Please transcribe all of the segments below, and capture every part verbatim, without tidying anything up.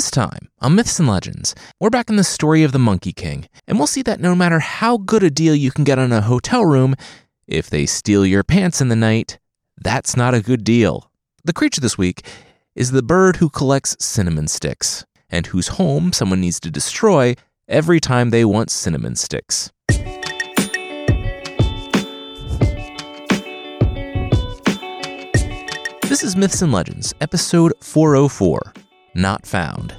This time, on Myths and Legends, we're back in the story of the Monkey King, and we'll see that no matter how good a deal you can get on a hotel room, if they steal your pants in the night, that's not a good deal. The creature this week is the bird who collects cinnamon sticks, and whose home someone needs to destroy every time they want cinnamon sticks. This is Myths and Legends, episode four oh four, Not Found.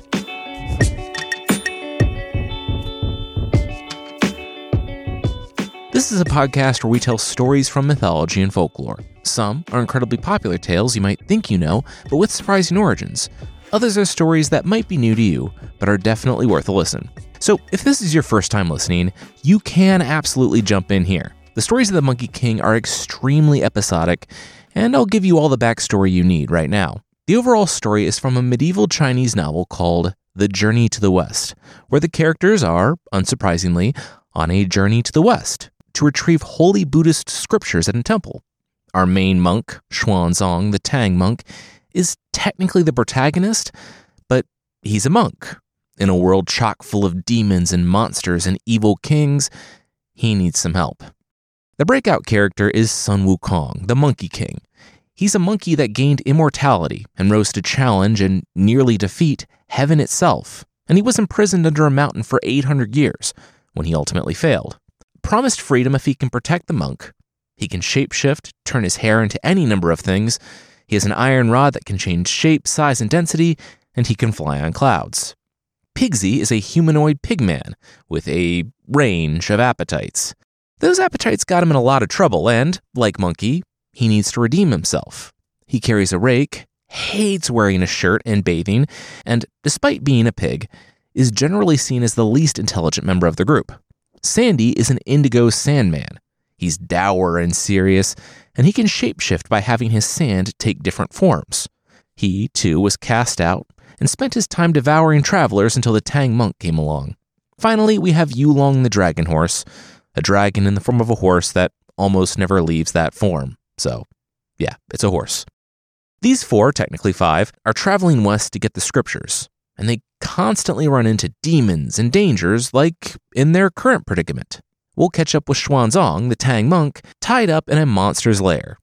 This is a podcast where we tell stories from mythology and folklore. Some are incredibly popular tales you might think you know, but with surprising origins. Others are stories that might be new to you, but are definitely worth a listen. So if this is your first time listening, you can absolutely jump in here. The stories of the Monkey King are extremely episodic, and I'll give you all the backstory you need right now. The overall story is from a medieval Chinese novel called The Journey to the West, where the characters are, unsurprisingly, on a journey to the West to retrieve holy Buddhist scriptures at a temple. Our main monk, Xuanzang, the Tang monk, is technically the protagonist, but he's a monk. In a world chock full of demons and monsters and evil kings, he needs some help. The breakout character is Sun Wukong, the Monkey King. He's a monkey that gained immortality and rose to challenge and nearly defeat heaven itself, and he was imprisoned under a mountain for eight hundred years, when he ultimately failed. Promised freedom if he can protect the monk. He can shapeshift, turn his hair into any number of things. He has an iron rod that can change shape, size, and density, and he can fly on clouds. Pigsy is a humanoid pigman with a range of appetites. Those appetites got him in a lot of trouble, and, like Monkey, he needs to redeem himself. He carries a rake, hates wearing a shirt and bathing, and, despite being a pig, is generally seen as the least intelligent member of the group. Sandy is an indigo sandman. He's dour and serious, and he can shapeshift by having his sand take different forms. He, too, was cast out and spent his time devouring travelers until the Tang monk came along. Finally, we have Yulong the dragon horse, a dragon in the form of a horse that almost never leaves that form. So, yeah, it's a horse. These four, technically five, are traveling west to get the scriptures, and they constantly run into demons and dangers like in their current predicament. We'll catch up with Xuanzang, the Tang monk, tied up in a monster's lair.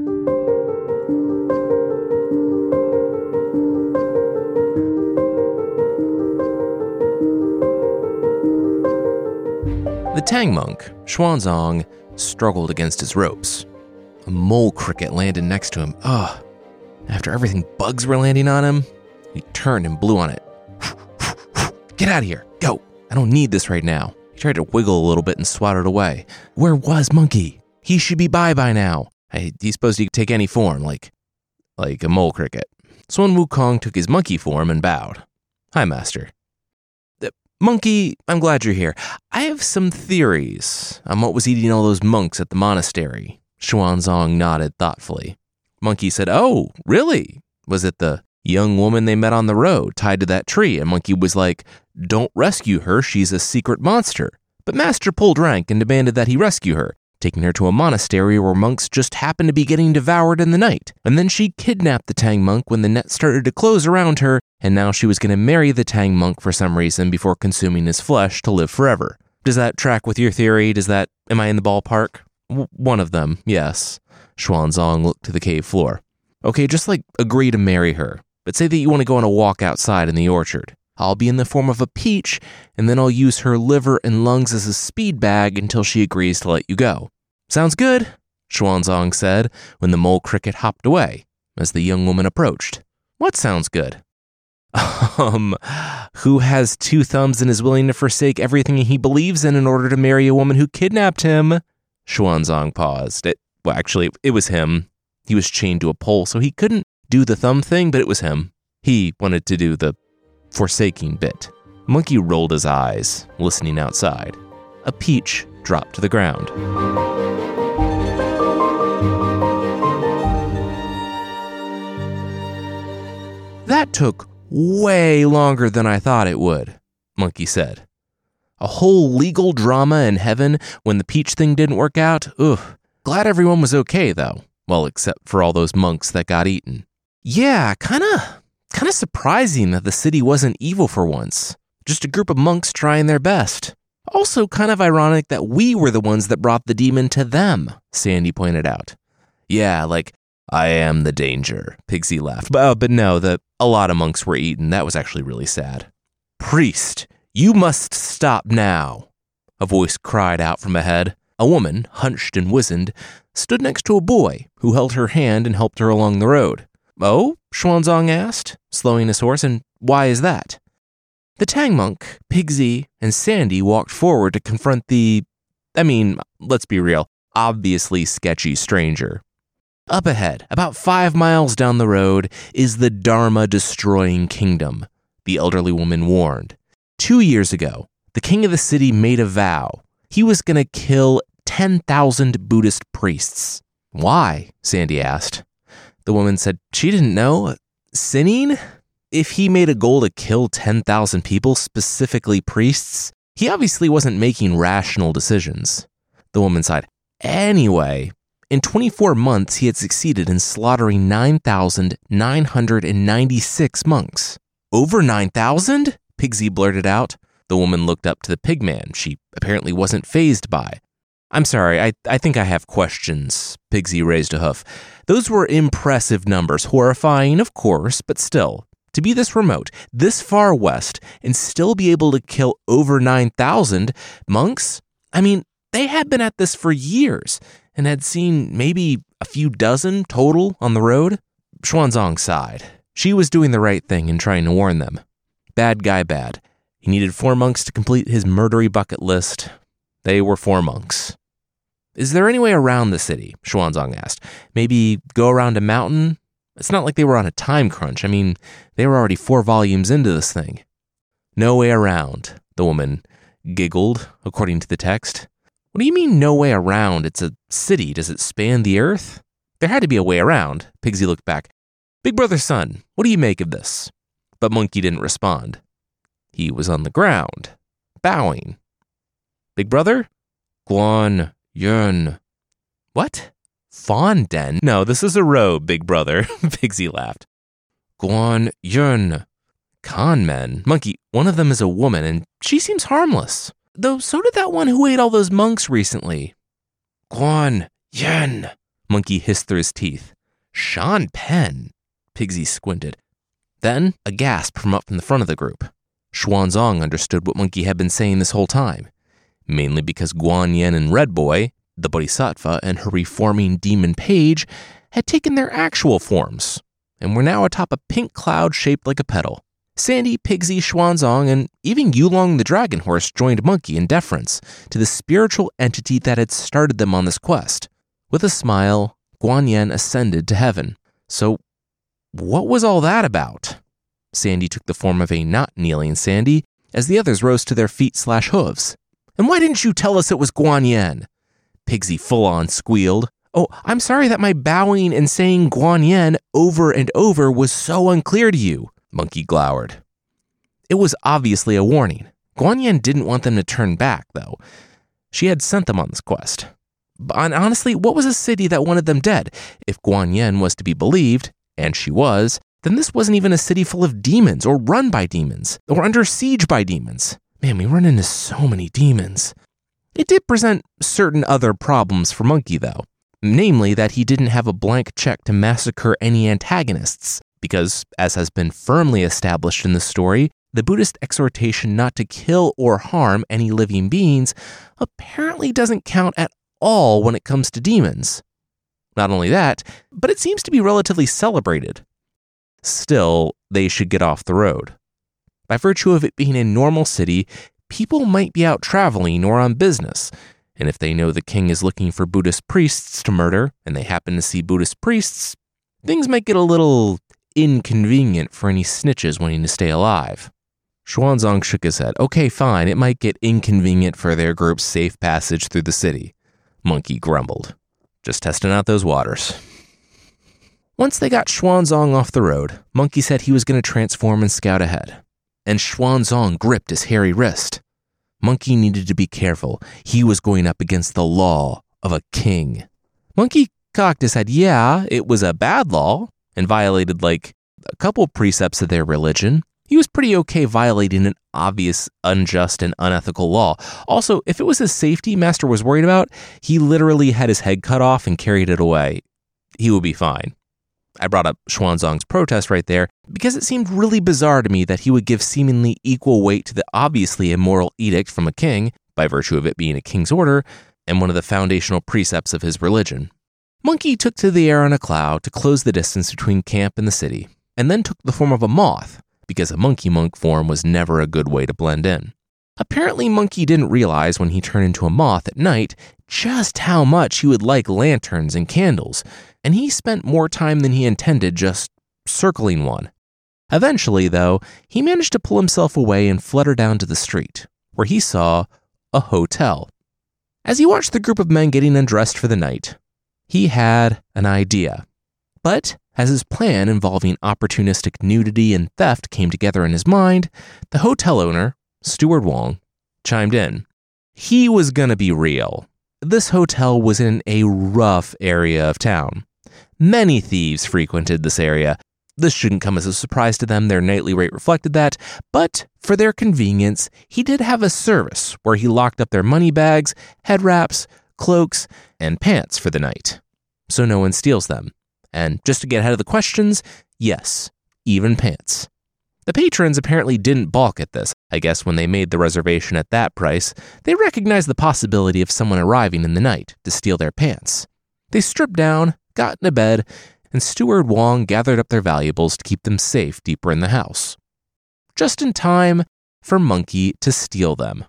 The Tang monk, Xuanzang, struggled against his ropes. A mole cricket landed next to him. Ugh. After everything bugs were landing on him, he turned and blew on it. Get out of here. Go. I don't need this right now. He tried to wiggle a little bit and swat it away. Where was Monkey? He should be by by now. I, he's supposed to take any form, like like a mole cricket. Sun Wukong took his monkey form and bowed. Hi, master. Monkey, I'm glad you're here. I have some theories on what was eating all those monks at the monastery. Xuanzang nodded thoughtfully. Monkey said, oh, really? Was it the young woman they met on the road tied to that tree? And Monkey was like, don't rescue her, she's a secret monster. But Master pulled rank and demanded that he rescue her, taking her to a monastery where monks just happened to be getting devoured in the night. And then she kidnapped the Tang monk when the net started to close around her, and now she was going to marry the Tang monk for some reason before consuming his flesh to live forever. Does that track with your theory? Does that, am I in the ballpark? W- one of them, yes. Xuanzang looked to the cave floor. Okay, just like agree to marry her, but say that you want to go on a walk outside in the orchard. I'll be in the form of a peach, and then I'll use her liver and lungs as a speed bag until she agrees to let you go. Sounds good, Xuanzang said when the mole cricket hopped away as the young woman approached. What sounds good? Um, who has two thumbs and is willing to forsake everything he believes in in order to marry a woman who kidnapped him? Xuanzang paused. It, well, actually, it was him. He was chained to a pole, so he couldn't do the thumb thing, but it was him. He wanted to do the forsaking bit. Monkey rolled his eyes, listening outside. A peach dropped to the ground. That took way longer than I thought it would, Monkey said. A whole legal drama in heaven when the peach thing didn't work out? Ugh. Glad everyone was okay, though. Well, except for all those monks that got eaten. Yeah, kinda, kind of surprising that the city wasn't evil for once. Just a group of monks trying their best. Also kind of ironic that we were the ones that brought the demon to them, Sandy pointed out. Yeah, like, I am the danger, Pigsy laughed. But, oh, but no, the, a lot of monks were eaten. That was actually really sad. Priest, you must stop now, a voice cried out from ahead. A woman, hunched and wizened, stood next to a boy who held her hand and helped her along the road. Oh? Xuanzang asked, slowing his horse, and why is that? The Tang monk, Pigsy, and Sandy walked forward to confront the, I mean, let's be real, obviously sketchy stranger. Up ahead, about five miles down the road, is the Dharma-destroying kingdom, the elderly woman warned. Two years ago, the king of the city made a vow. He was going to kill ten thousand Buddhist priests. Why? Sandy asked. The woman said she didn't know. Sinning? If he made a goal to kill ten thousand people, specifically priests, he obviously wasn't making rational decisions. The woman sighed. Anyway, in twenty-four months, he had succeeded in slaughtering nine thousand nine hundred ninety-six monks. Over nine thousand? Pigsy blurted out. The woman looked up to the pigman she apparently wasn't fazed by. I'm sorry, I, I think I have questions, Pigsy raised a hoof. Those were impressive numbers, horrifying, of course, but still. To be this remote, this far west, and still be able to kill over nine thousand monks? I mean, they had been at this for years, and had seen maybe a few dozen total on the road. Xuanzang sighed. She was doing the right thing in trying to warn them. Bad guy bad. He needed four monks to complete his murdery bucket list. They were four monks. Is there any way around the city? Xuanzang asked. Maybe go around a mountain? It's not like they were on a time crunch. I mean, they were already four volumes into this thing. No way around, the woman giggled, according to the text. What do you mean, no way around? It's a city. Does it span the earth? There had to be a way around. Pigsy looked back. Big brother son, what do you make of this? But Monkey didn't respond. He was on the ground, bowing. Big brother? Guan Yun. What? Fawn Den? No, this is a robe, big brother. Pigsy laughed. Guan Yun. Con men. Monkey, one of them is a woman, and she seems harmless. Though so did that one who ate all those monks recently. Guan Yun. Monkey hissed through his teeth. Sean Penn. Pigsy squinted. Then, a gasp from up from the front of the group. Xuanzang understood what Monkey had been saying this whole time, mainly because Guan Yin and Red Boy, the Bodhisattva, and her reforming demon page had taken their actual forms, and were now atop a pink cloud shaped like a petal. Sandy, Pigsy, Xuanzang, and even Yulong the Dragon Horse joined Monkey in deference to the spiritual entity that had started them on this quest. With a smile, Guan Yin ascended to heaven. So, what was all that about? Sandy took the form of a not kneeling Sandy as the others rose to their feet slash hooves. And why didn't you tell us it was Guan Yin? Pigsy full-on squealed. Oh, I'm sorry that my bowing and saying Guan Yin over and over was so unclear to you, Monkey glowered. It was obviously a warning. Guan Yin didn't want them to turn back, though. She had sent them on this quest. And honestly, what was a city that wanted them dead? If Guan Yin was to be believed, and she was, then this wasn't even a city full of demons or run by demons or under siege by demons. Man, we run into so many demons. It did present certain other problems for Monkey, though. Namely, that he didn't have a blank check to massacre any antagonists, because, as has been firmly established in the story, the Buddhist exhortation not to kill or harm any living beings apparently doesn't count at all when it comes to demons. Not only that, but it seems to be relatively celebrated. Still, they should get off the road. By virtue of it being a normal city, people might be out traveling or on business, and if they know the king is looking for Buddhist priests to murder, and they happen to see Buddhist priests, things might get a little inconvenient for any snitches wanting to stay alive. Xuanzang shook his head. Okay, fine, it might get inconvenient for their group's safe passage through the city. Monkey grumbled. Just testing out those waters. Once they got Xuanzang off the road, Monkey said he was going to transform and scout ahead. And Xuanzang gripped his hairy wrist. Monkey needed to be careful. He was going up against the law of a king. Monkey cocked his head. Yeah, it was a bad law and violated, like, a couple precepts of their religion, he was pretty okay violating an obvious, unjust, and unethical law. Also, if it was his safety Master was worried about, he literally had his head cut off and carried it away. He would be fine. I brought up Xuanzang's protest right there because it seemed really bizarre to me that he would give seemingly equal weight to the obviously immoral edict from a king, by virtue of it being a king's order, and one of the foundational precepts of his religion. Monkey took to the air on a cloud to close the distance between camp and the city, and then took the form of a moth, because a monkey monk form was never a good way to blend in. Apparently, Monkey didn't realize when he turned into a moth at night just how much he would like lanterns and candles, and he spent more time than he intended just circling one. Eventually, though, he managed to pull himself away and flutter down to the street, where he saw a hotel. As he watched the group of men getting undressed for the night, he had an idea. But as his plan involving opportunistic nudity and theft came together in his mind, the hotel owner, Steward Wong, chimed in. He was gonna be real. This hotel was in a rough area of town. Many thieves frequented this area. This shouldn't come as a surprise to them, their nightly rate reflected that, but for their convenience, he did have a service where he locked up their money bags, head wraps, cloaks, and pants for the night, so no one steals them. And just to get ahead of the questions, yes, even pants. The patrons apparently didn't balk at this. I guess when they made the reservation at that price, they recognized the possibility of someone arriving in the night to steal their pants. They stripped down, got into bed, and Steward Wong gathered up their valuables to keep them safe deeper in the house. Just in time for Monkey to steal them.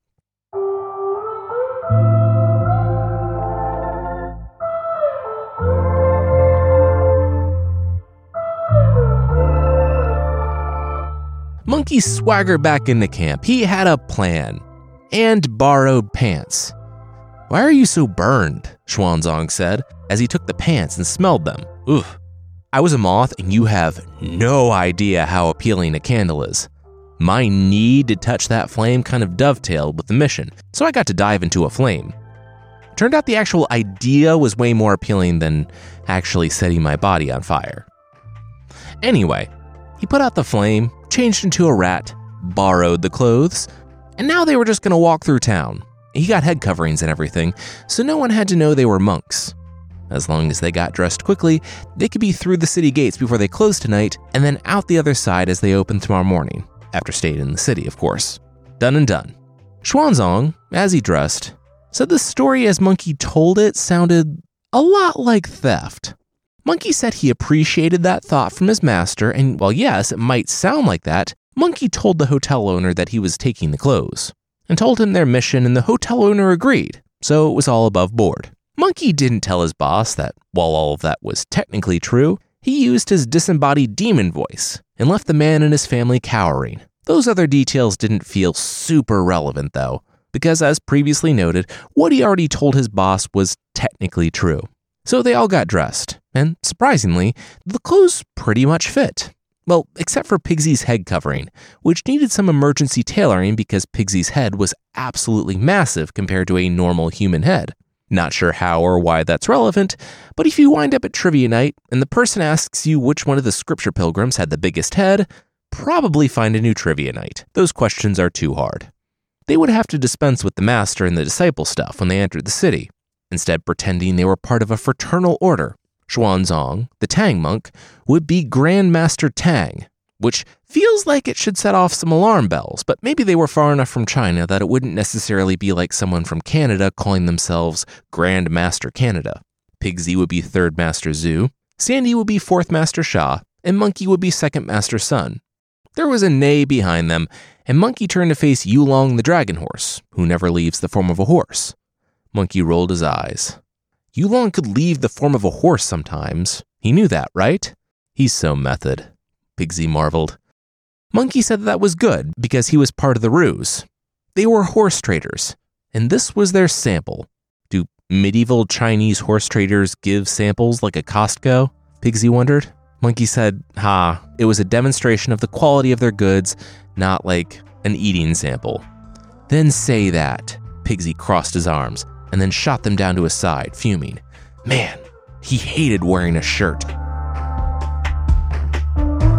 Monkey swaggered back into camp. He had a plan. And borrowed pants. "Why are you so burned?" Xuanzang said, as he took the pants and smelled them. "Oof. I was a moth and you have no idea how appealing a candle is. My need to touch that flame kind of dovetailed with the mission, so I got to dive into a flame. Turned out the actual idea was way more appealing than actually setting my body on fire." Anyway, he put out the flame, changed into a rat, borrowed the clothes, and now they were just gonna walk through town. He got head coverings and everything, so no one had to know they were monks. As long as they got dressed quickly, they could be through the city gates before they closed tonight, and then out the other side as they opened tomorrow morning, after staying in the city, of course. Done and done. Xuanzang, as he dressed, said the story as Monkey told it sounded a lot like theft. Monkey said he appreciated that thought from his master, and while yes, it might sound like that, Monkey told the hotel owner that he was taking the clothes, and told him their mission, and the hotel owner agreed, so it was all above board. Monkey didn't tell his boss that while all of that was technically true, he used his disembodied demon voice, and left the man and his family cowering. Those other details didn't feel super relevant though, because as previously noted, what he already told his boss was technically true. So they all got dressed, and surprisingly, the clothes pretty much fit. Well, except for Pigsy's head covering, which needed some emergency tailoring because Pigsy's head was absolutely massive compared to a normal human head. Not sure how or why that's relevant, but if you wind up at trivia night and the person asks you which one of the scripture pilgrims had the biggest head, probably find a new trivia night. Those questions are too hard. They would have to dispense with the master and the disciple stuff when they entered the city, instead pretending they were part of a fraternal order. Xuanzang, the Tang monk, would be Grand Master Tang, which feels like it should set off some alarm bells, but maybe they were far enough from China that it wouldn't necessarily be like someone from Canada calling themselves Grand Master Canada. Pigsy would be Third Master Zhu, Sandy would be Fourth Master Sha, and Monkey would be Second Master Sun. There was a neigh behind them, and Monkey turned to face Yulong the Dragon Horse, who never leaves the form of a horse. Monkey rolled his eyes. Yulong could leave the form of a horse sometimes. He knew that, right? He's so method, Pigsy marveled. Monkey said that was good because he was part of the ruse. They were horse traders, and this was their sample. Do medieval Chinese horse traders give samples like a Costco? Pigsy wondered. Monkey said, ha, it was a demonstration of the quality of their goods, not like an eating sample. Then say that. Pigsy crossed his arms and then shot them down to his side, fuming. Man, he hated wearing a shirt.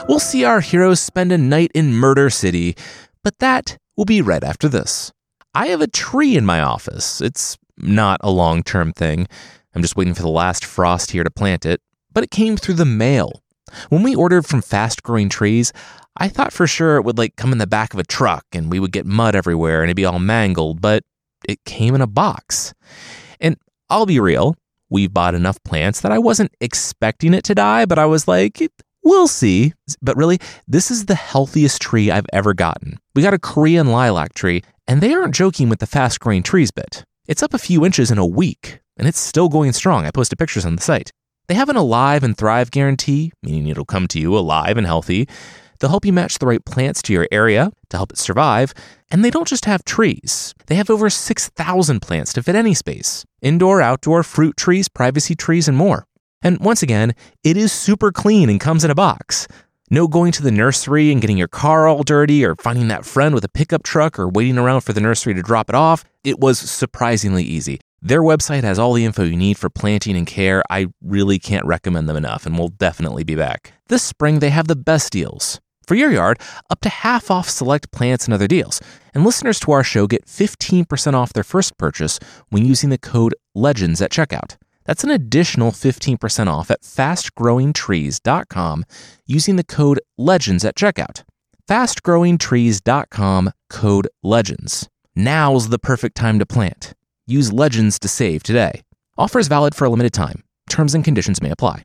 We'll see our heroes spend a night in Murder City, but that will be right after this. I have a tree in my office. It's not a long-term thing. I'm just waiting for the last frost here to plant it, but it came through the mail. When we ordered from Fast Growing Trees, I thought for sure it would like come in the back of a truck and we would get mud everywhere and it'd be all mangled, but it came in a box. And I'll be real, we've bought enough plants that I wasn't expecting it to die, but I was like, we'll see. But really, this is the healthiest tree I've ever gotten. We got a Korean lilac tree, and they aren't joking with the Fast Growing Trees bit. It's up a few inches in a week, and it's still going strong. I posted pictures on the site. They have an Alive and Thrive guarantee, meaning it'll come to you alive and healthy. They'll help you match the right plants to your area to help it survive. And they don't just have trees. They have over six thousand plants to fit any space. Indoor, outdoor, fruit trees, privacy trees, and more. And once again, it is super clean and comes in a box. No going to the nursery and getting your car all dirty or finding that friend with a pickup truck or waiting around for the nursery to drop it off. It was surprisingly easy. Their website has all the info you need for planting and care. I really can't recommend them enough, and we'll definitely be back. This spring, they have the best deals. For your yard, up to half off select plants and other deals. And listeners to our show get fifteen percent off their first purchase when using the code LEGENDS at checkout. That's an additional fifteen percent off at fast growing trees dot com using the code LEGENDS at checkout. fast growing trees dot com, code LEGENDS. Now's the perfect time to plant. Use LEGENDS to save today. Offer is valid for a limited time. Terms and conditions may apply.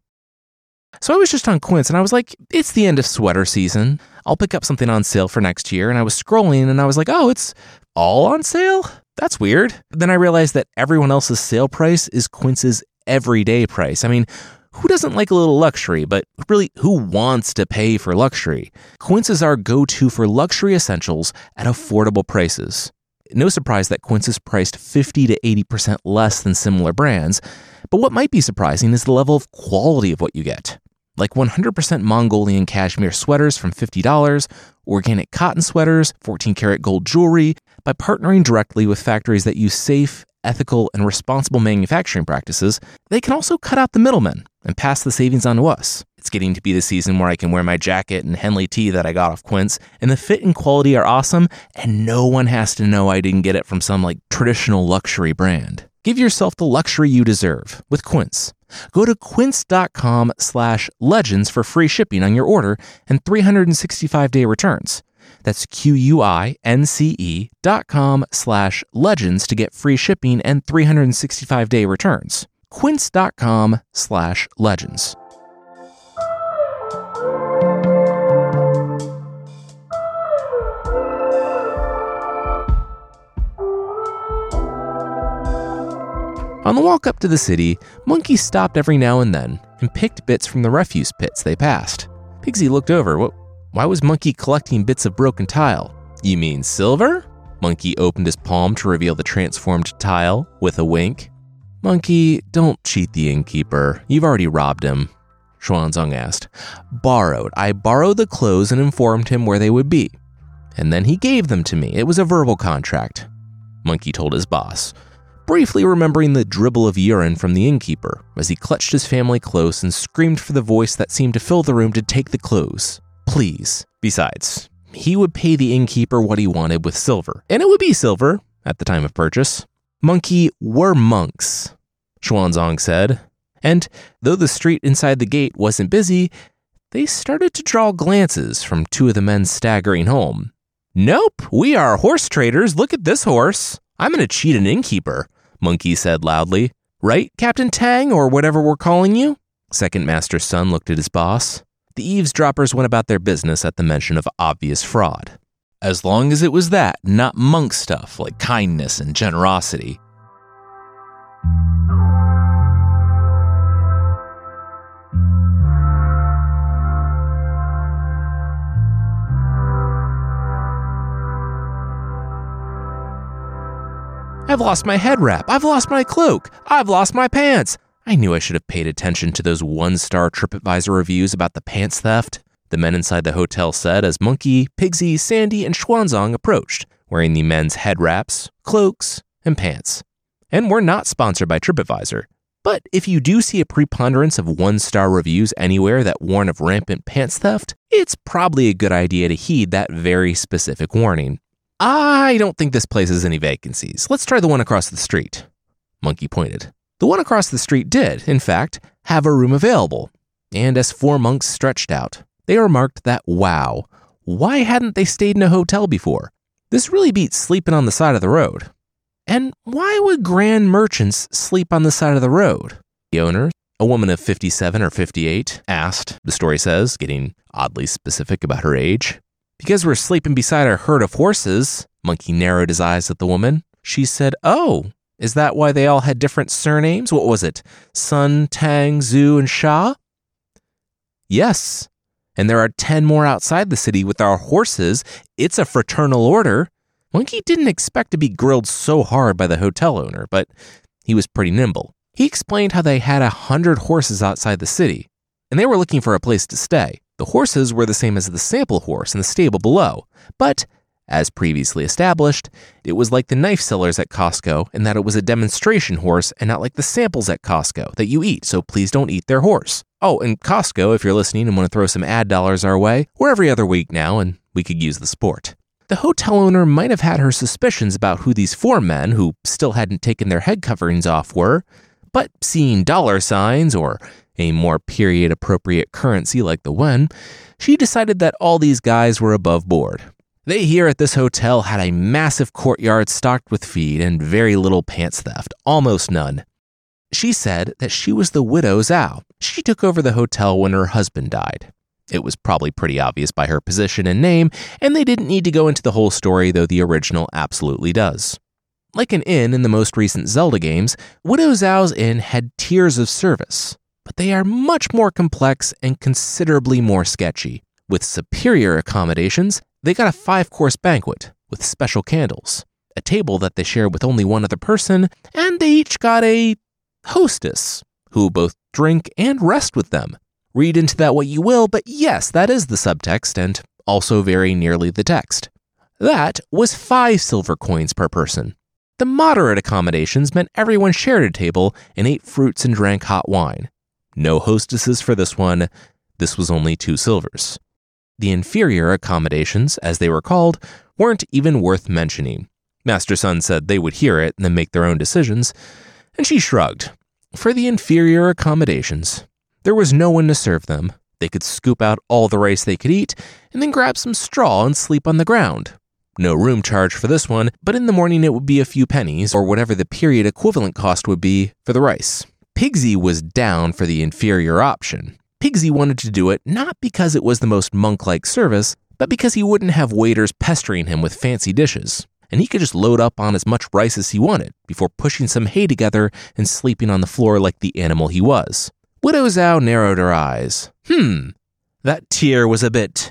So I was just on Quince and I was like, it's the end of sweater season. I'll pick up something on sale for next year. And I was scrolling and I was like, oh, it's all on sale? That's weird. Then I realized that everyone else's sale price is Quince's everyday price. I mean, who doesn't like a little luxury, but really, who wants to pay for luxury? Quince is our go-to for luxury essentials at affordable prices. No surprise that Quince is priced fifty to eighty percent less than similar brands, but what might be surprising is the level of quality of what you get. Like one hundred percent Mongolian cashmere sweaters from fifty dollars, organic cotton sweaters, fourteen karat gold jewelry. By partnering directly with factories that use safe, ethical, and responsible manufacturing practices, they can also cut out the middlemen and pass the savings on to us. It's getting to be the season where I can wear my jacket and Henley tee that I got off Quince, and the fit and quality are awesome, and no one has to know I didn't get it from some like traditional luxury brand. Give yourself the luxury you deserve with Quince. Go to quince.com slash legends for free shipping on your order and three hundred sixty-five day returns. That's Q-U-I-N-C-E dot com slash legends to get free shipping and three hundred sixty-five day returns. Quince.com slash legends. On the walk up to the city, Monkey stopped every now and then and picked bits from the refuse pits they passed. Pigsy looked over. What? Why was Monkey collecting bits of broken tile? You mean silver? Monkey opened his palm to reveal the transformed tile with a wink. Monkey, don't cheat the innkeeper. You've already robbed him, Xuanzang asked. Borrowed. I borrowed the clothes and informed him where they would be. And then he gave them to me. It was a verbal contract, Monkey told his boss, briefly remembering the dribble of urine from the innkeeper as he clutched his family close and screamed for the voice that seemed to fill the room to take the clothes. Please. Besides, he would pay the innkeeper what he wanted with silver, and it would be silver at the time of purchase. Monkey were monks, Xuanzang said, and though the street inside the gate wasn't busy, they started to draw glances from two of the men staggering home. Nope, we are horse traders. Look at this horse. I'm going to cheat an innkeeper, Monkey said loudly. Right, Captain Tang, or whatever we're calling you? Second Master's son looked at his boss. The eavesdroppers went about their business at the mention of obvious fraud. As long as it was that, not monk stuff like kindness and generosity. I've lost my head wrap. I've lost my cloak. I've lost my pants. I knew I should have paid attention to those one-star TripAdvisor reviews about the pants theft, the men inside the hotel said as Monkey, Pigsy, Sandy, and Xuanzang approached, wearing the men's head wraps, cloaks, and pants. And we're not sponsored by TripAdvisor. But if you do see a preponderance of one-star reviews anywhere that warn of rampant pants theft, it's probably a good idea to heed that very specific warning. I don't think this place has any vacancies. Let's try the one across the street. Monkey pointed. The one across the street did, in fact, have a room available. And as four monks stretched out, they remarked that, wow, why hadn't they stayed in a hotel before? This really beats sleeping on the side of the road. And why would grand merchants sleep on the side of the road? The owner, a woman of fifty-seven or fifty-eight, asked, the story says, getting oddly specific about her age. Because we're sleeping beside a herd of horses, Monkey narrowed his eyes at the woman. She said, oh, is that why they all had different surnames? What was it? Sun, Tang, Zhu, and Sha? Yes, and there are ten more outside the city with our horses. It's a fraternal order. Monkey didn't expect to be grilled so hard by the hotel owner, but he was pretty nimble. He explained how they had a hundred horses outside the city, and they were looking for a place to stay. The horses were the same as the sample horse in the stable below, but, as previously established, it was like the knife sellers at Costco in that it was a demonstration horse and not like the samples at Costco that you eat, so please don't eat their horse. Oh, and Costco, if you're listening and want to throw some ad dollars our way, we're every other week now, and we could use the sport. The hotel owner might have had her suspicions about who these four men, who still hadn't taken their head coverings off, were, but seeing dollar signs, or a more period-appropriate currency like the wen, she decided that all these guys were above board. They here at this hotel had a massive courtyard stocked with feed and very little pants theft, almost none. She said that she was the widow Zhao. She took over the hotel when her husband died. It was probably pretty obvious by her position and name, and they didn't need to go into the whole story, though the original absolutely does. Like an inn in the most recent Zelda games, Widow Zhao's inn had tiers of service, but they are much more complex and considerably more sketchy. With superior accommodations, they got a five-course banquet with special candles, a table that they shared with only one other person, and they each got a hostess who both drink and rest with them. Read into that what you will, but yes, that is the subtext and also very nearly the text. That was five silver coins per person. The moderate accommodations meant everyone shared a table and ate fruits and drank hot wine. No hostesses for this one. This was only two silvers. The inferior accommodations, as they were called, weren't even worth mentioning. Master Sun said they would hear it and then make their own decisions, and she shrugged. For the inferior accommodations, there was no one to serve them. They could scoop out all the rice they could eat and then grab some straw and sleep on the ground. No room charge for this one, but in the morning it would be a few pennies or whatever the period equivalent cost would be for the rice. Pigsy was down for the inferior option. Pigsy wanted to do it not because it was the most monk-like service, but because he wouldn't have waiters pestering him with fancy dishes, and he could just load up on as much rice as he wanted before pushing some hay together and sleeping on the floor like the animal he was. Widow Zhao narrowed her eyes. Hmm, that tier was a bit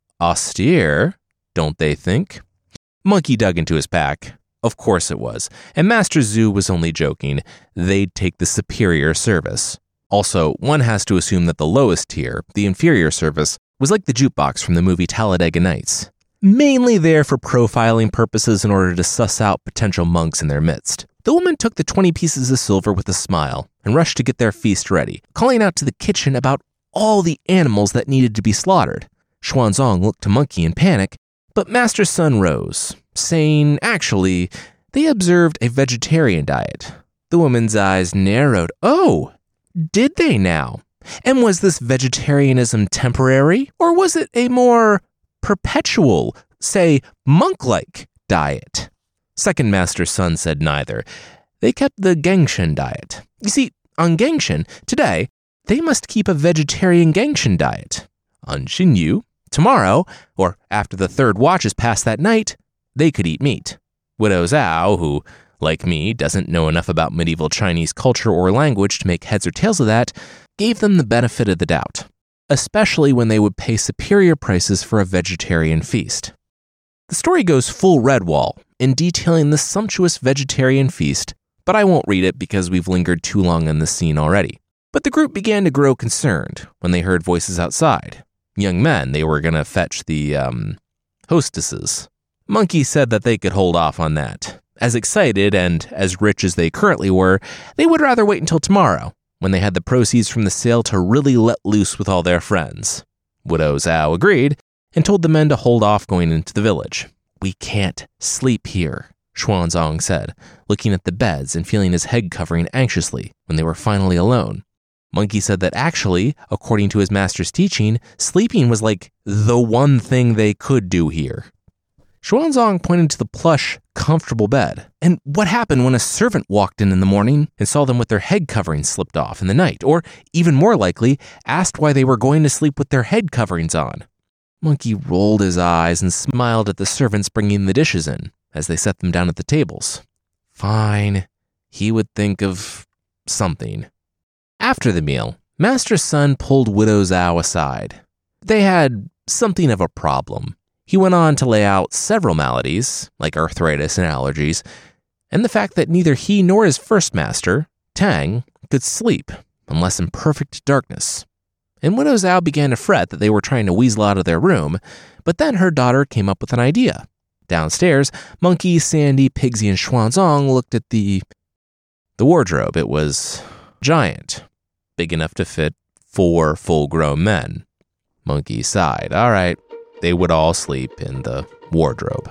austere, don't they think? Monkey dug into his pack. Of course it was, and Master Zhu was only joking. They'd take the superior service. Also, one has to assume that the lowest tier, the inferior service, was like the jukebox from the movie Talladega Nights, mainly there for profiling purposes in order to suss out potential monks in their midst. The woman took the twenty pieces of silver with a smile and rushed to get their feast ready, calling out to the kitchen about all the animals that needed to be slaughtered. Xuanzong looked to Monkey in panic, but Master Sun rose, saying, actually, they observed a vegetarian diet. The woman's eyes narrowed. Oh, did they now? And was this vegetarianism temporary, or was it a more perpetual, say, monk-like diet? Second Master Sun said neither. They kept the Genshin diet. You see, on Genshin, today, they must keep a vegetarian Genshin diet. On Xinyu, tomorrow, or after the third watch is passed that night, they could eat meat. Widow Zhao, who, like me, doesn't know enough about medieval Chinese culture or language to make heads or tails of that, gave them the benefit of the doubt, especially when they would pay superior prices for a vegetarian feast. The story goes full Redwall in detailing the sumptuous vegetarian feast, but I won't read it because we've lingered too long in this scene already. But the group began to grow concerned when they heard voices outside. Young men, they were going to fetch the, um, hostesses. Monkey said that they could hold off on that. As excited and as rich as they currently were, they would rather wait until tomorrow, when they had the proceeds from the sale to really let loose with all their friends. Widow Zhao agreed and told the men to hold off going into the village. "We can't sleep here," Xuanzang said, looking at the beds and feeling his head covering anxiously when they were finally alone. Monkey said that actually, according to his master's teaching, sleeping was like the one thing they could do here. Xuanzang pointed to the plush, comfortable bed. And what happened when a servant walked in in the morning and saw them with their head coverings slipped off in the night, or even more likely, asked why they were going to sleep with their head coverings on? Monkey rolled his eyes and smiled at the servants bringing the dishes in as they set them down at the tables. Fine, he would think of something. After the meal, Master's son pulled Widow Zhao aside. They had something of a problem. He went on to lay out several maladies, like arthritis and allergies, and the fact that neither he nor his first master, Tang, could sleep unless in perfect darkness. And Widow Zhao began to fret that they were trying to weasel out of their room, but then her daughter came up with an idea. Downstairs, Monkey, Sandy, Pigsy, and Xuanzang looked at the... the wardrobe. It was giant, big enough to fit four full-grown men. Monkey sighed. All right. They would all sleep in the wardrobe.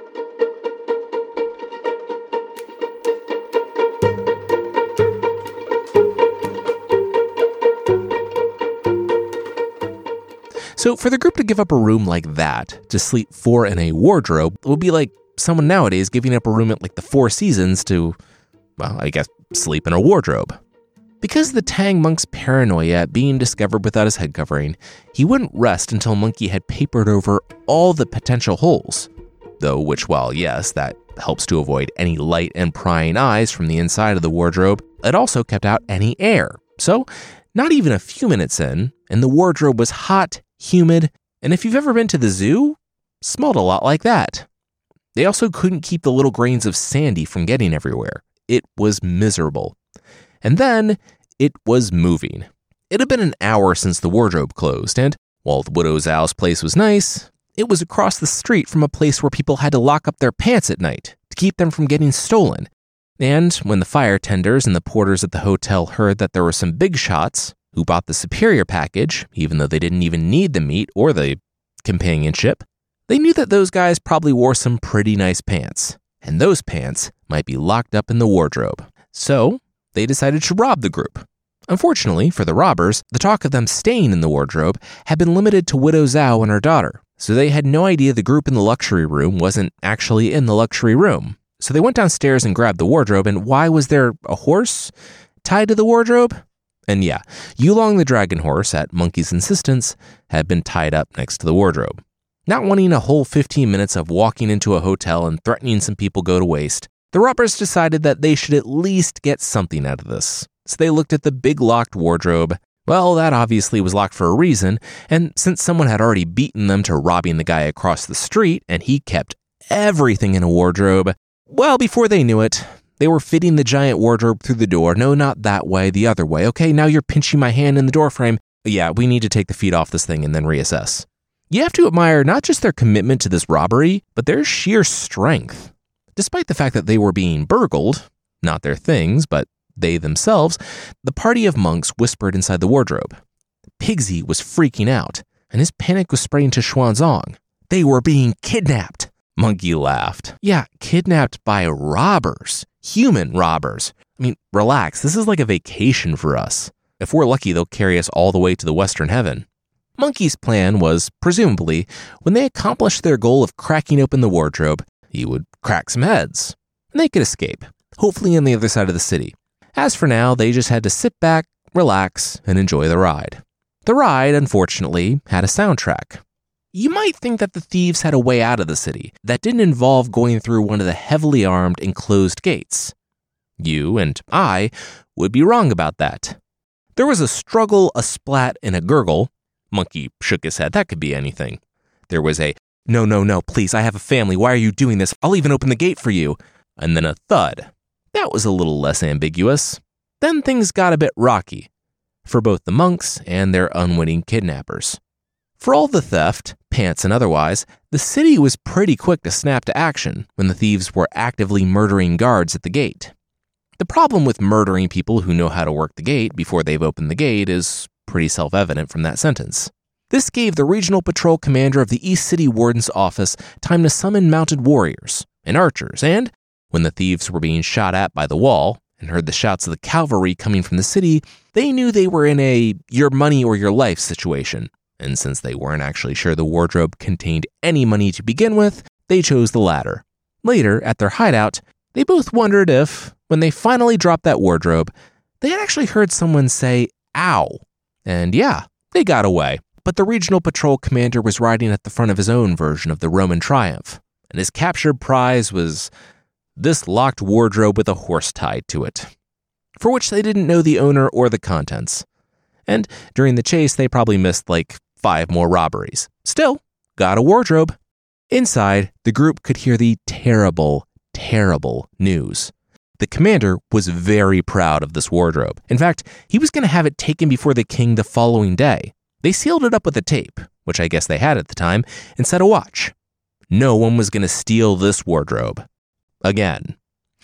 So for the group to give up a room like that to sleep four in a wardrobe would be like someone nowadays giving up a room at like the Four Seasons to, well, I guess, sleep in a wardrobe. Because of the Tang monk's paranoia at being discovered without his head covering, he wouldn't rest until Monkey had papered over all the potential holes. Though, which, while yes, that helps to avoid any light and prying eyes from the inside of the wardrobe, it also kept out any air. So, not even a few minutes in, and the wardrobe was hot, humid, and if you've ever been to the zoo, smelled a lot like that. They also couldn't keep the little grains of sandy from getting everywhere. It was miserable. And then, it was moving. It had been an hour since the wardrobe closed, and while the Widow Zhao's place was nice, it was across the street from a place where people had to lock up their pants at night to keep them from getting stolen. And when the fire tenders and the porters at the hotel heard that there were some big shots who bought the superior package, even though they didn't even need the meat or the companionship, they knew that those guys probably wore some pretty nice pants, and those pants might be locked up in the wardrobe. So, they decided to rob the group. Unfortunately for the robbers, the talk of them staying in the wardrobe had been limited to Widow Zhao and her daughter, so they had no idea the group in the luxury room wasn't actually in the luxury room. So they went downstairs and grabbed the wardrobe, and why was there a horse tied to the wardrobe? And yeah, Yulong the dragon horse, at Monkey's insistence, had been tied up next to the wardrobe. Not wanting a whole fifteen minutes of walking into a hotel and threatening some people go to waste, the robbers decided that they should at least get something out of this. So they looked at the big locked wardrobe. Well, that obviously was locked for a reason, and since someone had already beaten them to robbing the guy across the street, and he kept everything in a wardrobe, well, before they knew it, they were fitting the giant wardrobe through the door. No, not that way, the other way. Okay, now you're pinching my hand in the doorframe. Yeah, we need to take the feet off this thing and then reassess. You have to admire not just their commitment to this robbery, but their sheer strength. Despite the fact that they were being burgled, not their things, but they themselves, the party of monks whispered inside the wardrobe. Pigsy was freaking out, and his panic was spreading to Xuanzang. They were being kidnapped. Monkey laughed. Yeah, kidnapped by robbers. Human robbers. I mean, relax, this is like a vacation for us. If we're lucky, they'll carry us all the way to the Western Heaven. Monkey's plan was, presumably, when they accomplished their goal of cracking open the wardrobe, he would crack some heads, and they could escape, hopefully on the other side of the city. As for now, they just had to sit back, relax, and enjoy the ride. The ride, unfortunately, had a soundtrack. You might think that the thieves had a way out of the city that didn't involve going through one of the heavily armed enclosed gates. You and I would be wrong about that. There was a struggle, a splat, and a gurgle. Monkey shook his head. That could be anything. There was a, no, no, no, please, I have a family. Why are you doing this? I'll even open the gate for you. And then a thud. That was a little less ambiguous. Then things got a bit rocky for both the monks and their unwitting kidnappers. For all the theft, pants and otherwise, the city was pretty quick to snap to action when the thieves were actively murdering guards at the gate. The problem with murdering people who know how to work the gate before they've opened the gate is pretty self-evident from that sentence. This gave the regional patrol commander of the East City Warden's office time to summon mounted warriors and archers, and when the thieves were being shot at by the wall and heard the shouts of the cavalry coming from the city, they knew they were in a your money or your life situation. And since they weren't actually sure the wardrobe contained any money to begin with, they chose the latter. Later, at their hideout, they both wondered if, when they finally dropped that wardrobe, they had actually heard someone say, "Ow." And yeah, they got away. But the regional patrol commander was riding at the front of his own version of the Roman Triumph, and his captured prize was this locked wardrobe with a horse tied to it, for which they didn't know the owner or the contents. And during the chase, they probably missed like five more robberies. Still, got a wardrobe. Inside, the group could hear the terrible, terrible news. The commander was very proud of this wardrobe. In fact, he was going to have it taken before the king the following day. They sealed it up with a tape, which I guess they had at the time, and set a watch. No one was going to steal this wardrobe. Again.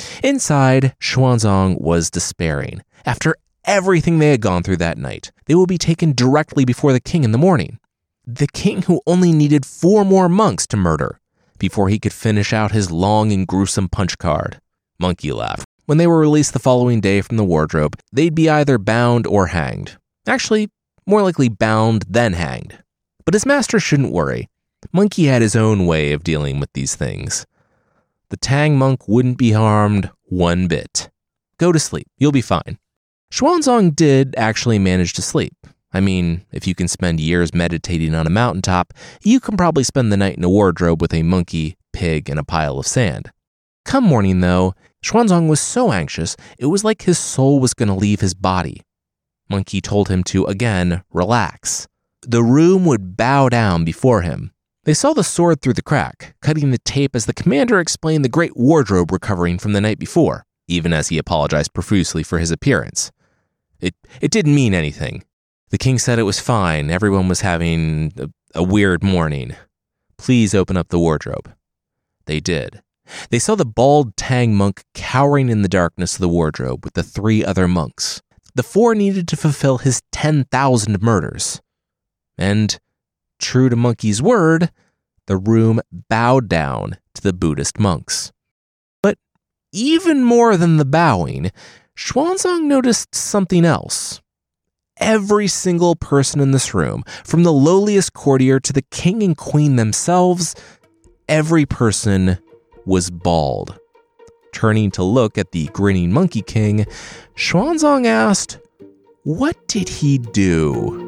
Inside, Xuanzang was despairing. After everything they had gone through that night, they will be taken directly before the king in the morning. The king who only needed four more monks to murder before he could finish out his long and gruesome punch card. Monkey laughed. When they were released the following day from the wardrobe, they'd be either bound or hanged. Actually, more likely bound than hanged. But his master shouldn't worry. Monkey had his own way of dealing with these things. The Tang monk wouldn't be harmed one bit. Go to sleep. You'll be fine. Xuanzang did actually manage to sleep. I mean, if you can spend years meditating on a mountaintop, you can probably spend the night in a wardrobe with a monkey, pig, and a pile of sand. Come morning, though, Xuanzang was so anxious, it was like his soul was going to leave his body. Monkey told him to, again, relax. The room would bow down before him. They saw the sword through the crack, cutting the tape as the commander explained the great wardrobe recovering from the night before, even as he apologized profusely for his appearance. It it didn't mean anything. The king said it was fine. Everyone was having a, a weird morning. Please open up the wardrobe. They did. They saw the bald Tang monk cowering in the darkness of the wardrobe with the three other monks. The four needed to fulfill his ten thousand murders. And, true to Monkey's word, the room bowed down to the Buddhist monks. But even more than the bowing, Xuanzang noticed something else. Every single person in this room, from the lowliest courtier to the king and queen themselves, every person was bald. Turning to look at the grinning Monkey King, Xuanzang asked, "What did he do?"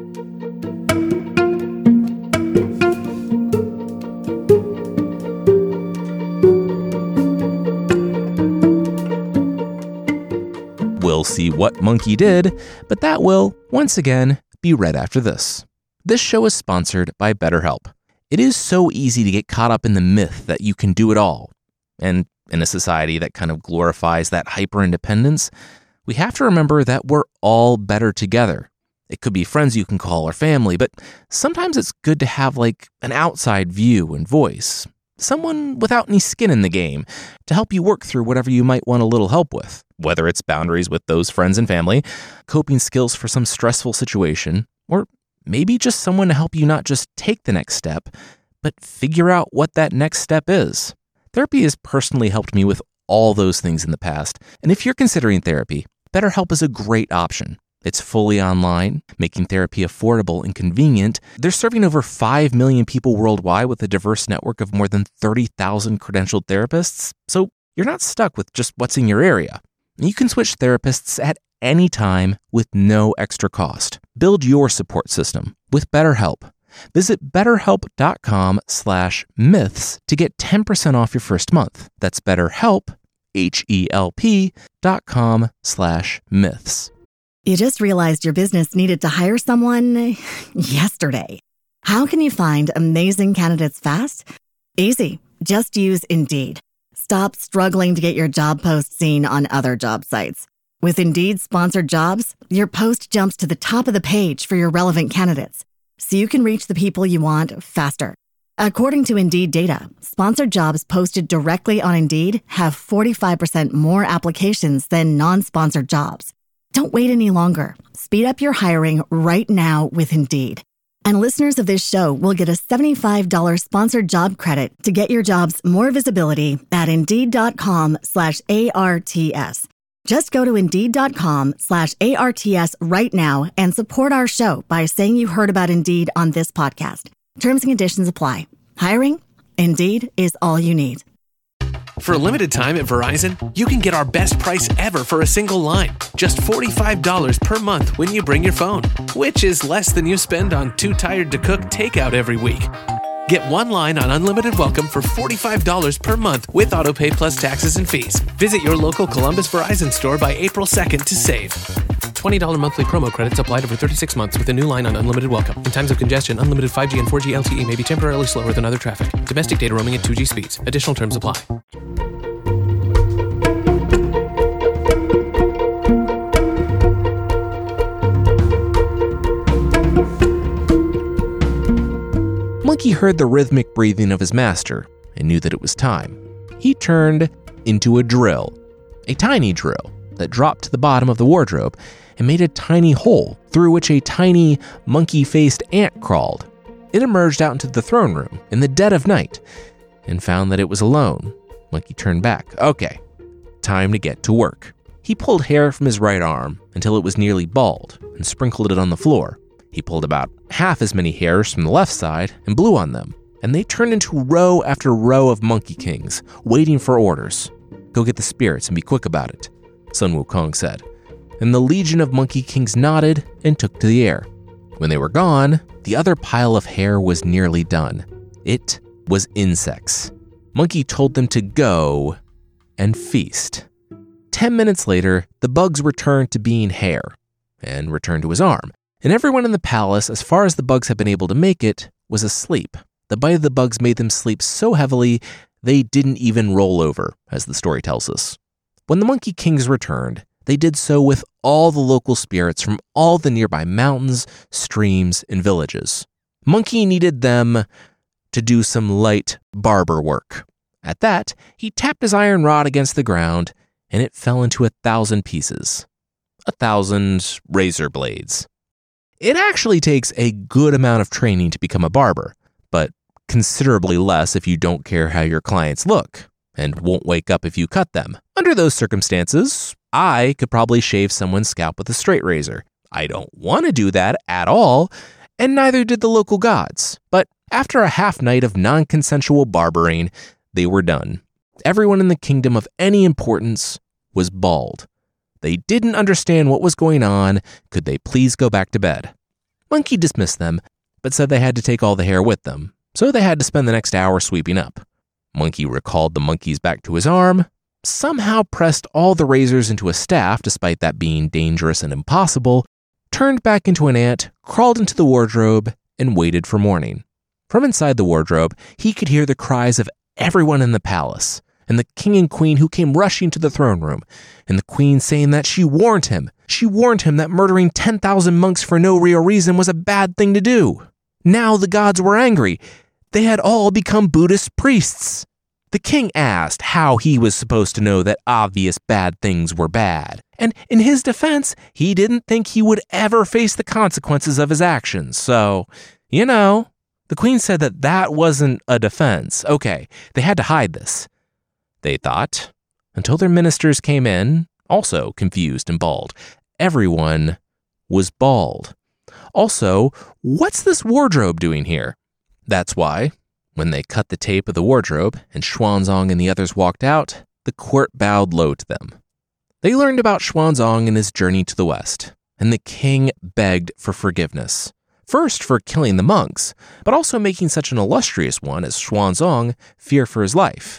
We'll see what Monkey did, but that will, once again, be right after this. This show is sponsored by BetterHelp. It is so easy to get caught up in the myth that you can do it all. And in a society that kind of glorifies that hyper-independence, we have to remember that we're all better together. It could be friends you can call or family, but sometimes it's good to have like an outside view and voice. Someone without any skin in the game to help you work through whatever you might want a little help with, whether it's boundaries with those friends and family, coping skills for some stressful situation, or maybe just someone to help you not just take the next step, but figure out what that next step is. Therapy has personally helped me with all those things in the past, and if you're considering therapy, BetterHelp is a great option. It's fully online, making therapy affordable and convenient. They're serving over five million people worldwide with a diverse network of more than thirty thousand credentialed therapists, so you're not stuck with just what's in your area. You can switch therapists at any time with no extra cost. Build your support system with BetterHelp. Visit betterhelp.com slash myths to get ten percent off your first month. That's BetterHelp, H-E-L-P dot com slash myths. You just realized your business needed to hire someone yesterday. How can you find amazing candidates fast? Easy. Just use Indeed. Stop struggling to get your job post seen on other job sites. With Indeed sponsored jobs, your post jumps to the top of the page for your relevant candidates. so you can reach the people you want faster. According to Indeed data, sponsored jobs posted directly on Indeed have forty-five percent more applications than non-sponsored jobs. Don't wait any longer. Speed up your hiring right now with Indeed. And listeners of this show will get a seventy-five dollars sponsored job credit to get your jobs more visibility at Indeed.com slash ARTS. Just go to Indeed.com slash ARTS right now and support our show by saying you heard about Indeed on this podcast. Terms and conditions apply. Hiring? Indeed is all you need. For a limited time at Verizon, you can get our best price ever for a single line. Just forty-five dollars per month when you bring your phone, which is less than you spend on Too Tired to Cook takeout every week. Get one line on Unlimited Welcome for forty-five dollars per month with autopay plus taxes and fees. Visit your local Columbus Verizon store by April second to save. twenty dollars monthly promo credits applied over thirty-six months with a new line on Unlimited Welcome. In times of congestion, unlimited five G and four G L T E may be temporarily slower than other traffic. Domestic data roaming at two G speeds. Additional terms apply. Monkey heard the rhythmic breathing of his master and knew that it was time. He turned into a drill, a tiny drill that dropped to the bottom of the wardrobe and made a tiny hole through which a tiny, monkey-faced ant crawled. It emerged out into the throne room in the dead of night and found that it was alone. Monkey turned back. Okay, time to get to work. He pulled hair from his right arm until it was nearly bald and sprinkled it on the floor. He pulled about half as many hairs from the left side and blew on them, and they turned into row after row of Monkey Kings, waiting for orders. Go get the spirits and be quick about it, Sun Wukong said. And the legion of Monkey Kings nodded and took to the air. When they were gone, the other pile of hair was nearly done. It was insects. Monkey told them to go and feast. Ten minutes later, the bugs returned to being hair and returned to his arm. And everyone in the palace, as far as the bugs had been able to make it, was asleep. The bite of the bugs made them sleep so heavily, they didn't even roll over, as the story tells us. When the Monkey Kings returned, they did so with all the local spirits from all the nearby mountains, streams, and villages. Monkey needed them to do some light barber work. At that, he tapped his iron rod against the ground, and it fell into a thousand pieces. A thousand razor blades. It actually takes a good amount of training to become a barber, but considerably less if you don't care how your clients look and won't wake up if you cut them. Under those circumstances, I could probably shave someone's scalp with a straight razor. I don't want to do that at all, and neither did the local gods. But after a half night of non-consensual barbering, they were done. Everyone in the kingdom of any importance was bald. They didn't understand what was going on. Could they please go back to bed? Monkey dismissed them, but said they had to take all the hair with them, so they had to spend the next hour sweeping up. Monkey recalled the monkeys back to his arm, somehow pressed all the razors into a staff despite that being dangerous and impossible, turned back into an ant, crawled into the wardrobe, and waited for morning. From inside the wardrobe, he could hear the cries of everyone in the palace, and the king and queen who came rushing to the throne room, and the queen saying that she warned him. She warned him that murdering ten thousand monks for no real reason was a bad thing to do. Now the gods were angry. They had all become Buddhist priests. The king asked how he was supposed to know that obvious bad things were bad. And in his defense, he didn't think he would ever face the consequences of his actions. So, you know, the queen said that that wasn't a defense. Okay, they had to hide this. They thought, until their ministers came in, also confused and bald. Everyone was bald. Also, what's this wardrobe doing here? That's why, when they cut the tape of the wardrobe and Xuanzang and the others walked out, the court bowed low to them. They learned about Xuanzang and his journey to the west, and the king begged for forgiveness. First for killing the monks, but also making such an illustrious one as Xuanzang fear for his life.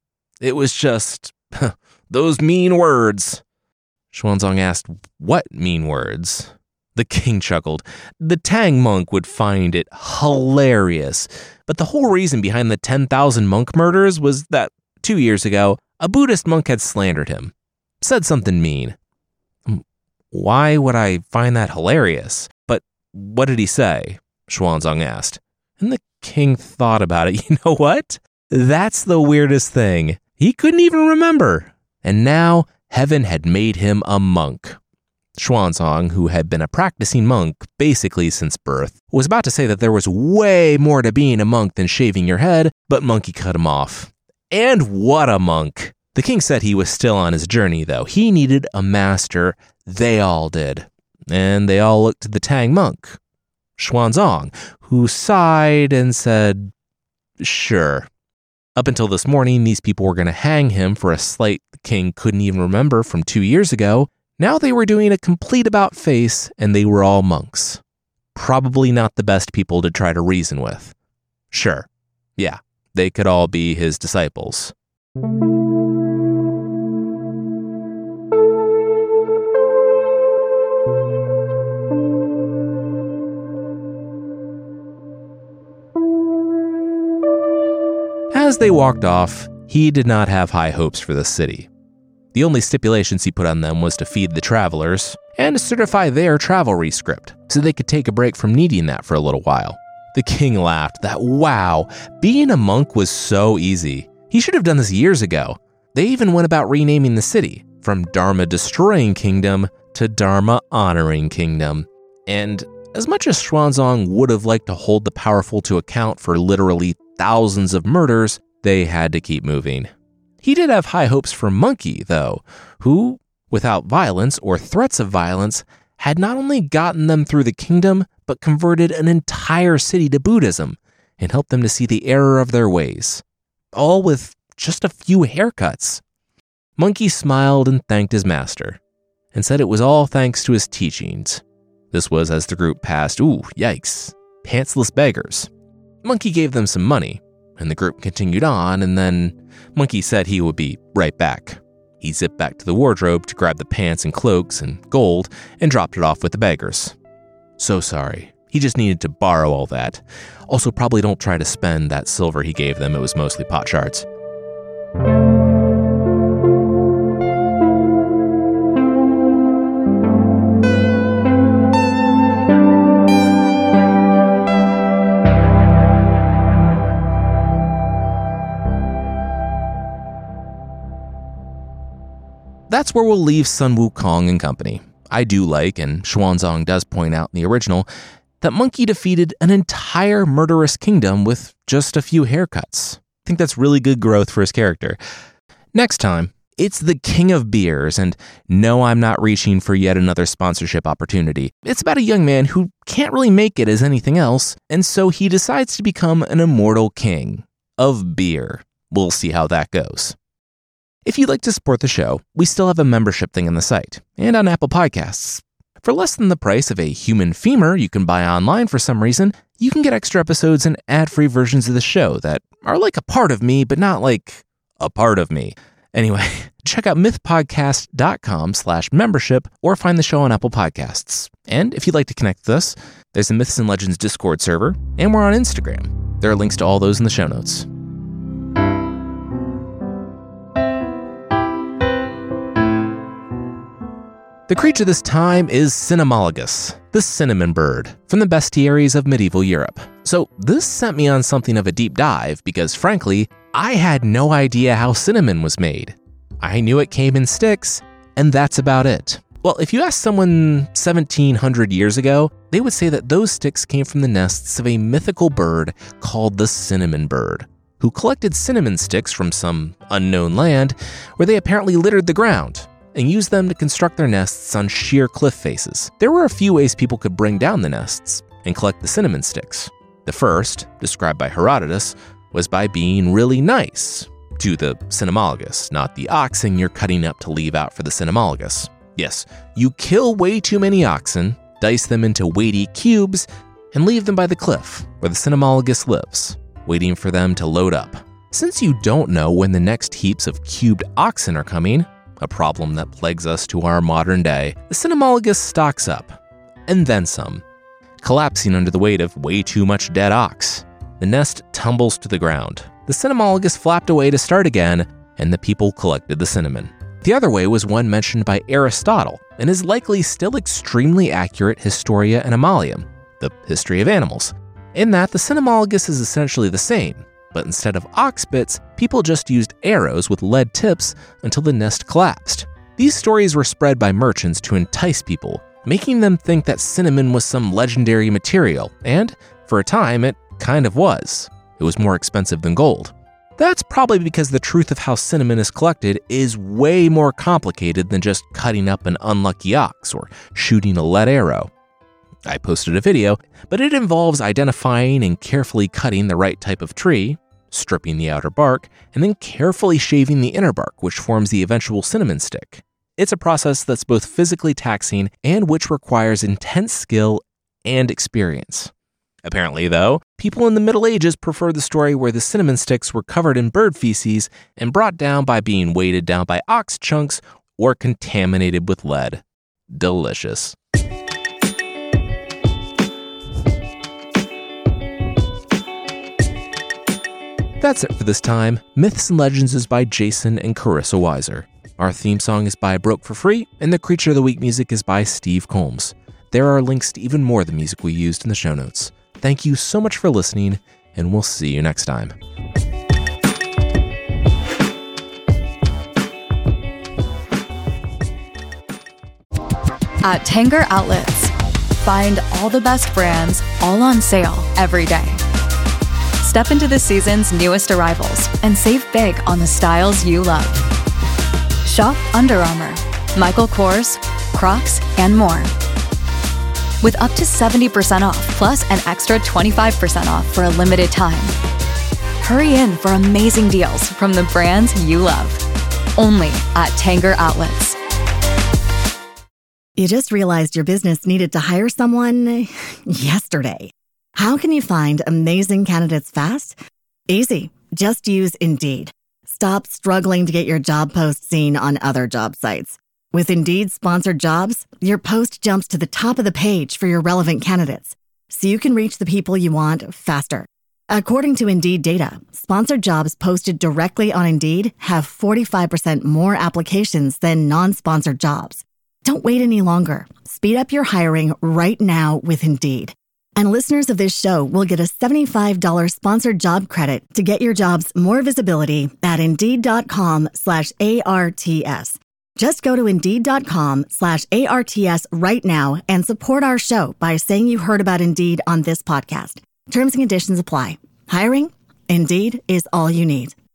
It was just, those mean words. Xuanzang asked, what mean words? The king chuckled. The Tang monk would find it hilarious. But the whole reason behind the ten thousand monk murders was that two years ago, a Buddhist monk had slandered him, said something mean. Why would I find that hilarious? But what did he say? Xuanzang asked. And the king thought about it. You know what? That's the weirdest thing. He couldn't even remember. And now heaven had made him a monk. Xuanzang, who had been a practicing monk basically since birth, was about to say that there was way more to being a monk than shaving your head, but Monkey cut him off. And what a monk! The king said he was still on his journey, though. He needed a master. They all did. And they all looked to the Tang monk, Xuanzang, who sighed and said, sure. Up until this morning, these people were going to hang him for a slight the king couldn't even remember from two years ago. Now they were doing a complete about-face, and they were all monks. Probably not the best people to try to reason with. Sure, yeah, they could all be his disciples. As they walked off, he did not have high hopes for the city. The only stipulations he put on them was to feed the travelers and to certify their travel rescript so they could take a break from needing that for a little while. The king laughed that, wow, being a monk was so easy. He should have done this years ago. They even went about renaming the city from Dharma Destroying Kingdom to Dharma Honoring Kingdom. And as much as Xuanzang would have liked to hold the powerful to account for literally thousands of murders, they had to keep moving. He did have high hopes for Monkey, though, who, without violence or threats of violence, had not only gotten them through the kingdom, but converted an entire city to Buddhism and helped them to see the error of their ways, all with just a few haircuts. Monkey smiled and thanked his master, and said it was all thanks to his teachings. This was as the group passed, ooh, yikes, pantsless beggars. Monkey gave them some money, and the group continued on, and then Monkey said he would be right back. He zipped back to the wardrobe to grab the pants and cloaks and gold and dropped it off with the beggars. So sorry. He just needed to borrow all that. Also, probably don't try to spend that silver he gave them. It was mostly pot shards. That's where we'll leave Sun Wukong and company. I do like, and Xuanzang does point out in the original, that Monkey defeated an entire murderous kingdom with just a few haircuts. I think that's really good growth for his character. Next time, it's the King of Beers, and no, I'm not reaching for yet another sponsorship opportunity. It's about a young man who can't really make it as anything else, and so he decides to become an immortal king of beer. We'll see how that goes. If you'd like to support the show, we still have a membership thing on the site and on Apple Podcasts. For less than the price of a human femur you can buy online for some reason, you can get extra episodes and ad-free versions of the show that are like a part of me, but not like a part of me. Anyway, check out mythpodcast.com slash membership or find the show on Apple Podcasts. And if you'd like to connect with us, there's a Myths and Legends Discord server, and we're on Instagram. There are links to all those in the show notes. The creature this time is Cynomolgus, the cinnamon bird, from the bestiaries of medieval Europe. So this sent me on something of a deep dive because, frankly, I had no idea how cinnamon was made. I knew it came in sticks, and that's about it. Well, if you ask someone seventeen hundred years ago, they would say that those sticks came from the nests of a mythical bird called the cinnamon bird, who collected cinnamon sticks from some unknown land where they apparently littered the ground and used them to construct their nests on sheer cliff faces. There were a few ways people could bring down the nests and collect the cinnamon sticks. The first, described by Herodotus, was by being really nice to the Cynomolgus, not the oxen you're cutting up to leave out for the Cynomolgus. Yes, you kill way too many oxen, dice them into weighty cubes, and leave them by the cliff where the Cynomolgus lives, waiting for them to load up. Since you don't know when the next heaps of cubed oxen are coming, a problem that plagues us to our modern day, the Cynomolgus stocks up, and then some, collapsing under the weight of way too much dead ox. The nest tumbles to the ground. The Cynomolgus flapped away to start again, and the people collected the cinnamon. The other way was one mentioned by Aristotle, and is likely still extremely accurate Historia Animalium. the history of animals. In that, the cynomolgus is essentially the same, but instead of ox bits, people just used arrows with lead tips until the nest collapsed. These stories were spread by merchants to entice people, making them think that cinnamon was some legendary material, and for a time, it kind of was. It was more expensive than gold. That's probably because the truth of how cinnamon is collected is way more complicated than just cutting up an unlucky ox or shooting a lead arrow. I posted a video, but it involves identifying and carefully cutting the right type of tree, stripping the outer bark, and then carefully shaving the inner bark, which forms the eventual cinnamon stick. It's a process that's both physically taxing and which requires intense skill and experience. Apparently, though, people in the Middle Ages preferred the story where the cinnamon sticks were covered in bird feces and brought down by being weighted down by ox chunks or contaminated with lead. Delicious. That's it for this time. Myths and Legends is by Jason and Carissa Weiser. Our theme song is by Broke for Free, and the Creature of the Week music is by Steve Combs. There are links to even more of the music we used in the show notes. Thank you so much for listening, and we'll see you next time. At Tanger Outlets, find all the best brands, all on sale every day. Step into the season's newest arrivals and save big on the styles you love. Shop Under Armour, Michael Kors, Crocs, and more. With up to seventy percent off, plus an extra twenty-five percent off for a limited time. Hurry in for amazing deals from the brands you love. Only at Tanger Outlets. You just realized your business needed to hire someone yesterday. How can you find amazing candidates fast? Easy. Just use Indeed. Stop struggling to get your job post seen on other job sites. With Indeed sponsored jobs, your post jumps to the top of the page for your relevant candidates, so you can reach the people you want faster. According to Indeed data, sponsored jobs posted directly on Indeed have forty-five percent more applications than non-sponsored jobs. Don't wait any longer. Speed up your hiring right now with Indeed. And listeners of this show will get a seventy-five dollars sponsored job credit to get your jobs more visibility at Indeed.com slash ARTS. Just go to Indeed.com slash ARTS right now and support our show by saying you heard about Indeed on this podcast. Terms and conditions apply. Hiring? Indeed is all you need.